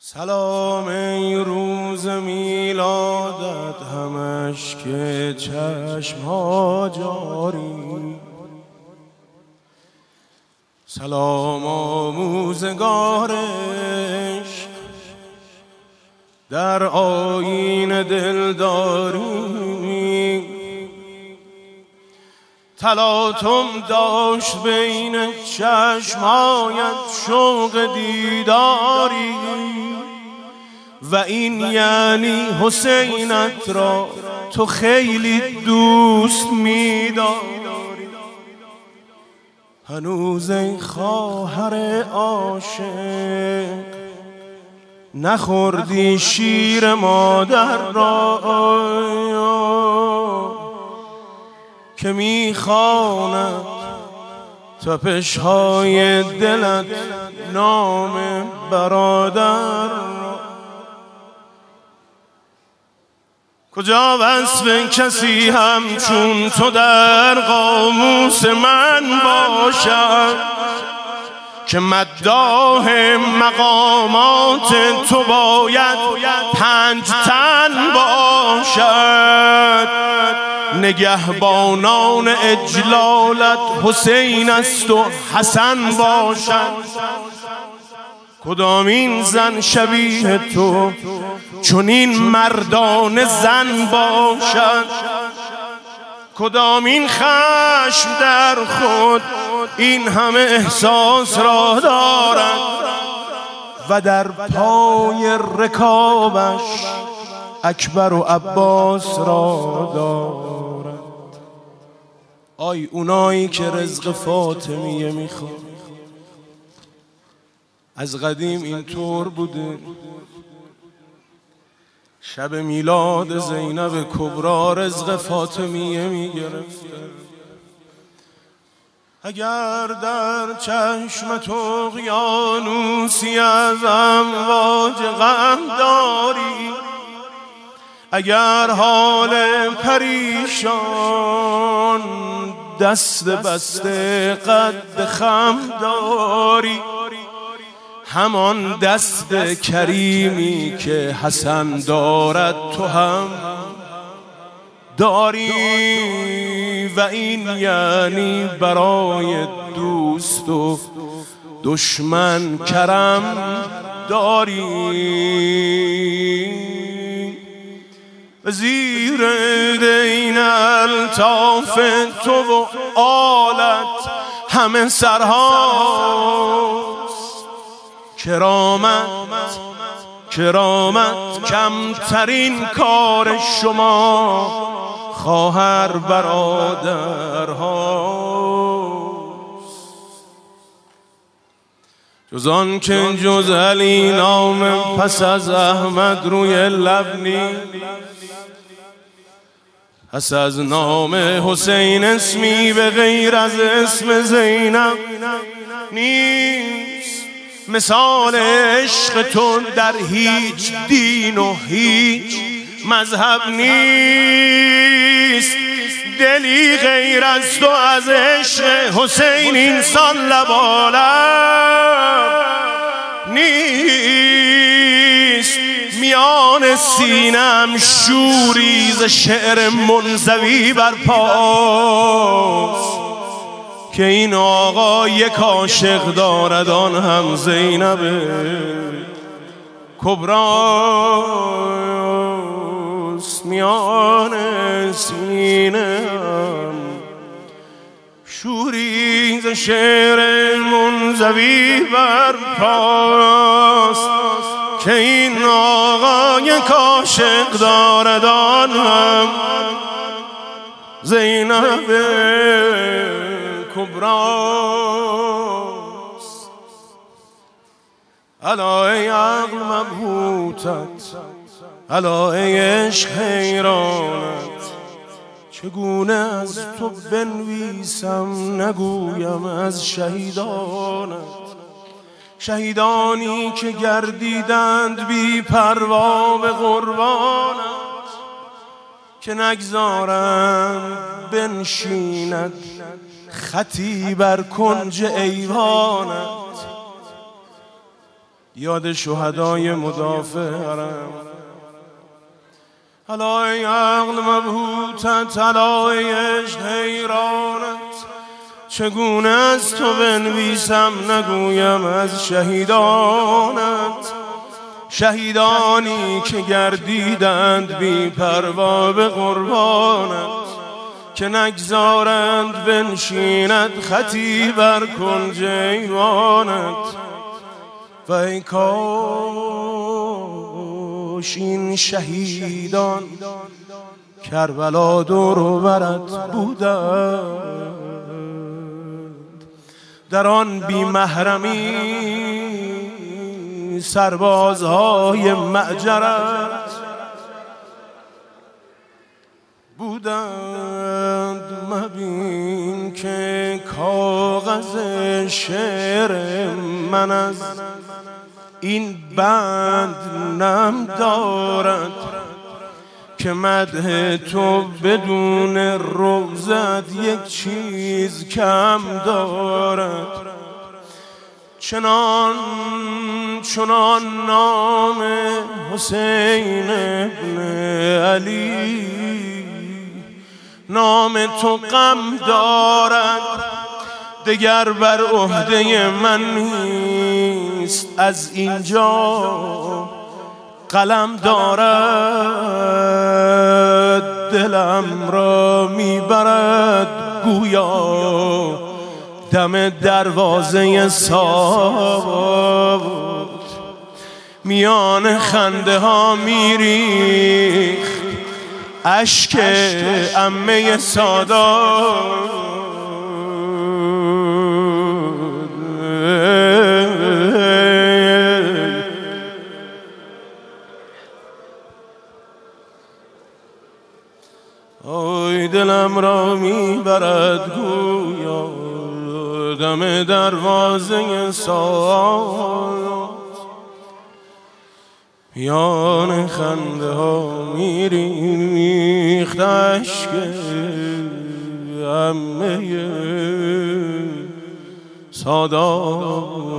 سلام ای روز میلادت همش که چشم ها جاری، سلام آموزگارش در آیین دلداری، تلاطم داشت بین چشمایت شوق دیداری و این یعنی حسینت را تو خیلی دوست می‌داری. هنوز ای خواهر عاشق نخوردی شیر مادر را که میخواند تپش‌های دلت نام برادر را. کجا وصف کسی همچون تو در قاموس من باشد که مداح مقامات تو باید 5 تن باشد. نگهبانان اجلالت حسین است و حسن باشد. کدامین زن شبیه تو چنین مردان زن باشد؟ کدامین خشم در خود این همه احساس را دارد و در پای رکابش اکبر و عباس را دارد؟ آی اونایی که رزق فاطمیه میخواد. از قدیم اینطور بوده، شب میلاد زینب کبرا رزق فاطمیه میگرفته. اگر در چشم تو اقیانوسی از امواج غم داری، اگر حال پریشان دست بسته قد خم داری، همان دست کریمی که حسن دارد تو هم داری و این یعنی برای دوست و دشمن کرم داری. زیر دین الطاف تو و آلت همه سرهاست. کرامت کمترین کار شما خواهر برادرهاست. جز آن که جز علی نام پس از احمد روی لب نیست، پس از نام حسین اسمی به غیر از اسم زینب نیست. مثال عشق تو در هیچ دین و هیچ مذهب نیست. دلی غیر از تو از عشق حسین اینسان لبالب نیست. میان سینم شوری ز شعر منزوی برپاست که این آقا یک عاشق دارد، آن هم زینب کبراست. میان سینم شوری ز شعر منزوی برپاست که این آقا یک عاشق دارد، آن هم زینب کبراست. الا ای عقل مبهوتت، الا ای عشق حیرانت، چگونه از تو بنویسم نگویم از شهیدانت. شهیدانی که گردیدند بی پروا به قربانت، که نگذارند بنشیند خطی بر کنج ایوانت. یاد شهدای مدافع حرم. الا ای عقل مبهوتت، الا ای عشق حیرانت، چگونه از تو بنویسم نگویم از شهیدانت. شهیدانی که گردیدند بی پروا به قربانت، که نگذارند بنشیند خطی بر کنج ایوانت. و ای کاش این شهیدان کربلا دور و برت بودند، در آن بی محرمی سربازهای معجرت بودند. مبین که کاغذ شعر من از این بند نم دارد، که مدح تو بدون روزت یک چیز کم دارد. چنان نام حسین ابن علی نام تو غم دارد، دگر بر عهده من نیست از اینجا قلم دارد. دلم را میبرد گویا دم دروازه صابت، میان خنده ها میریخت اشک عمه سادات. آی دلم را میبرد گویا دم دروازه ساعت، میان خنده ها میریخت اشک عمه سادات.